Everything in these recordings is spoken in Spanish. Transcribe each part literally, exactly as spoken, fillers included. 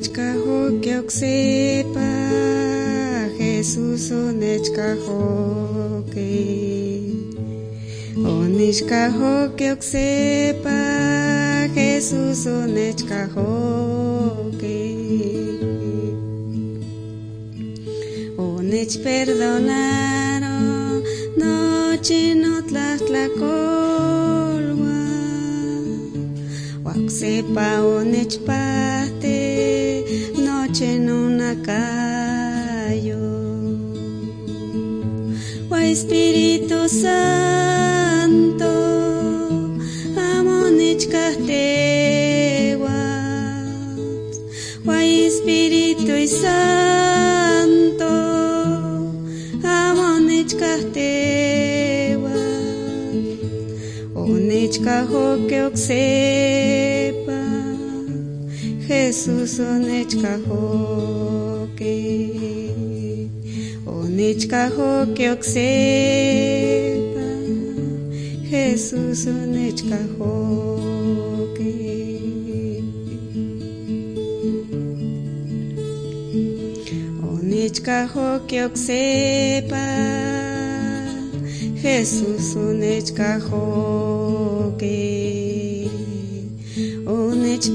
Onechcajoque oxepa, Jesús onechcajoque. Onechcajoque oxepa, Jesús onechcajoque. Onech perdonaron noche no tlahtlacolwa. Oxepa onechpahte noche no nacayo. O Espíritu Santo amonechcahtewas. O Espíritu Santo amonechcahtewas. Onechcajoque oxepa, Jesús onechcajoque. Onechcajoque oxepa, Jesús onechcajoque. Onechcajoque oxepa, Jesús onechcajoque. Onech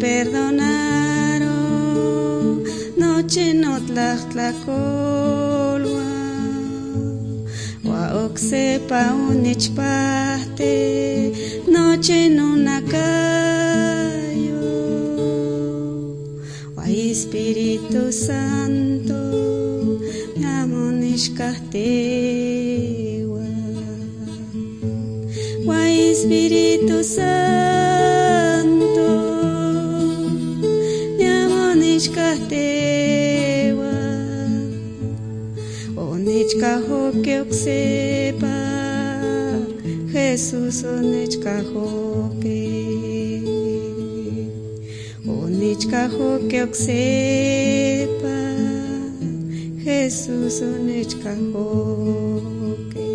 perdonaron noche no tlahtlacolwa. Wa oxepa onechpahte noche no nacayo. Wa Espíritu Santo amonechcahtewa. Wa Espíritu Santo amonechcahtewa. Onechcajoque oxepa, Jesús onechcajoque. Onechcajoque oxepa, Jesús onechcajoque.